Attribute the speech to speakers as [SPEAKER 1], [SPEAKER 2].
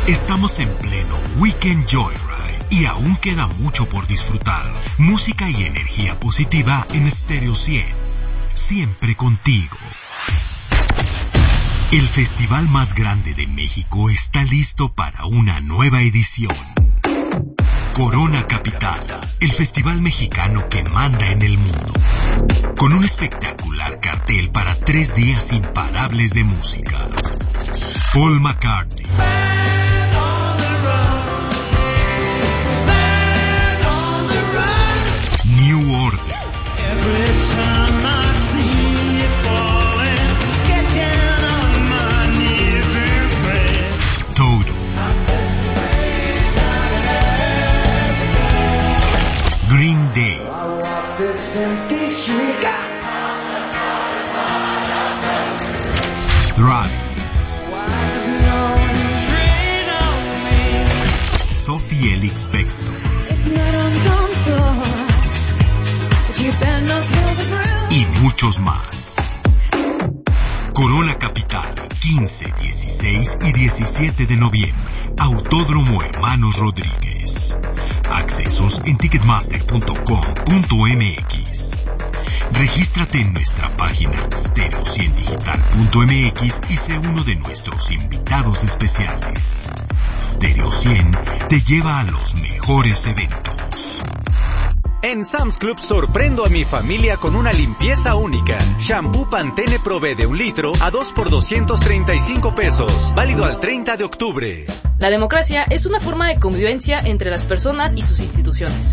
[SPEAKER 1] Estamos en pleno Weekend Joyride y aún queda mucho por disfrutar. Música y energía positiva en Stereo 100. Siempre contigo. El festival más grande de México está listo para una nueva edición. Corona Capital, el festival mexicano que manda en el mundo. Con un espectacular cartel para 3 días imparables de música. Paul McCartney, New Order, Toto, Green Day, Travis, Sophie Elix Bextor y muchos más. Corona Capital, 15, 16 y 17 de noviembre. Autódromo Hermanos Rodríguez. Accesos en ticketmaster.com.mx. Regístrate en nuestra página stereo100digital.mx y sé uno de nuestros invitados especiales. Stereo 100 te lleva a los mejores eventos.
[SPEAKER 2] En Sam's Club sorprendo a mi familia con una limpieza única. Shampoo Pantene Pro-V de 1 litro a 2 por 235 pesos. Válido al 30 de octubre.
[SPEAKER 3] La democracia es una forma de convivencia entre las personas y sus instituciones.